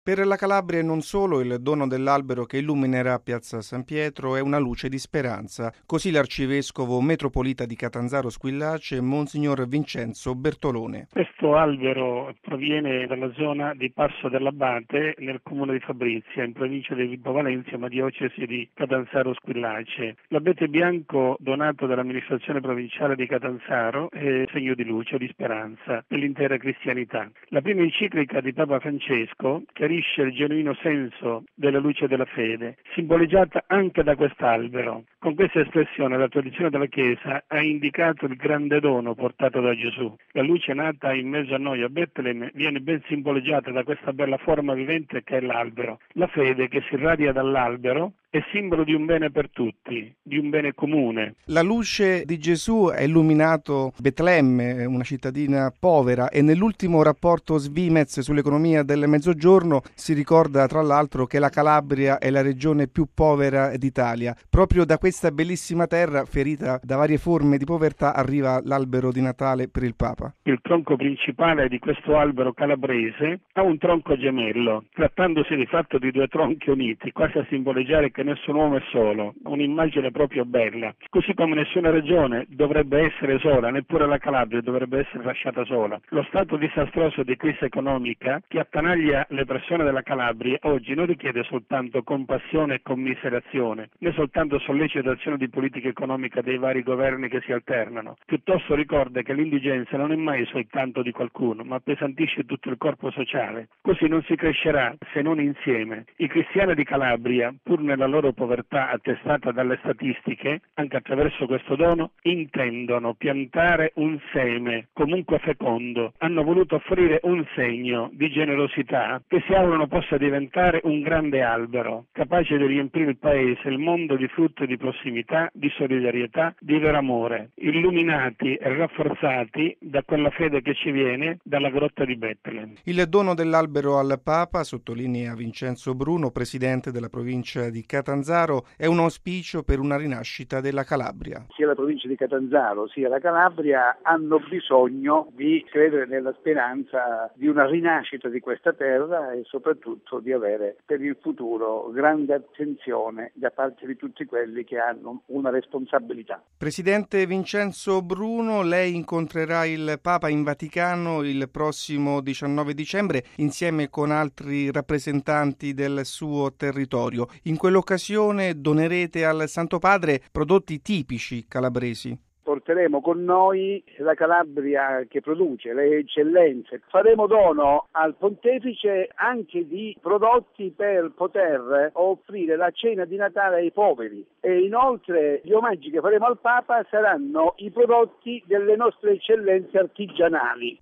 Per la Calabria e non solo, il dono dell'albero che illuminerà Piazza San Pietro è una luce di speranza. Così l'arcivescovo metropolita di Catanzaro Squillace, Monsignor Vincenzo Bertolone. Questo albero proviene dalla zona di Passo dell'Abate, nel comune di Fabrizia, in provincia di Vibo Valentia, ma diocesi di Catanzaro Squillace. L'abete bianco donato dall'amministrazione provinciale di Catanzaro è segno di luce, di speranza per l'intera cristianità. La prima enciclica di Papa Francesco chiarisce il genuino senso della luce della fede, simboleggiata anche da quest'albero. Con questa espressione la tradizione della Chiesa ha indicato il grande dono portato da Gesù. La luce nata in mezzo a noi a Betlemme viene ben simboleggiata da questa bella forma vivente che è l'albero. La fede che si irradia dall'albero è simbolo di un bene per tutti, di un bene comune. La luce di Gesù ha illuminato Betlemme, una cittadina povera, e nell'ultimo rapporto Svimez sull'economia del Mezzogiorno si ricorda tra l'altro che la Calabria è la regione più povera d'Italia. Proprio da questa bellissima terra, ferita da varie forme di povertà, arriva l'albero di Natale per il Papa. Il tronco principale di questo albero calabrese ha un tronco gemello, trattandosi di fatto di due tronchi uniti, quasi a simboleggiare che nessun uomo è solo, un'immagine proprio bella. Così come nessuna regione dovrebbe essere sola, neppure la Calabria dovrebbe essere lasciata sola. Lo stato disastroso di crisi economica che attanaglia le persone della Calabria oggi non richiede soltanto compassione e commiserazione, né soltanto sollecitazione di politica economica dei vari governi che si alternano. Piuttosto ricorda che l'indigenza non è mai soltanto di qualcuno, ma appesantisce tutto il corpo sociale. Così non si crescerà se non insieme. I cristiani di Calabria, pur nella loro povertà attestata dalle statistiche, anche attraverso questo dono, intendono piantare un seme, comunque fecondo. Hanno voluto offrire un segno di generosità che si augurano possa diventare un grande albero, capace di riempire il paese, il mondo di frutto di prossimità, di solidarietà, di vero amore, illuminati e rafforzati da quella fede che ci viene dalla grotta di Betlemme. Il dono dell'albero al Papa, sottolinea Vincenzo Bruno, presidente della provincia di Catanzaro, è un auspicio per una rinascita della Calabria. Sia la provincia di Catanzaro sia la Calabria hanno bisogno di credere nella speranza di una rinascita di questa terra e soprattutto di avere per il futuro grande attenzione da parte di tutti quelli che hanno una responsabilità. Presidente Vincenzo Bruno, lei incontrerà il Papa in Vaticano il prossimo 19 dicembre insieme con altri rappresentanti del suo territorio. In quell'occasione donerete al Santo Padre prodotti tipici calabresi. Porteremo con noi la Calabria che produce le eccellenze. Faremo dono al Pontefice anche di prodotti per poter offrire la cena di Natale ai poveri. E inoltre gli omaggi che faremo al Papa saranno i prodotti delle nostre eccellenze artigianali.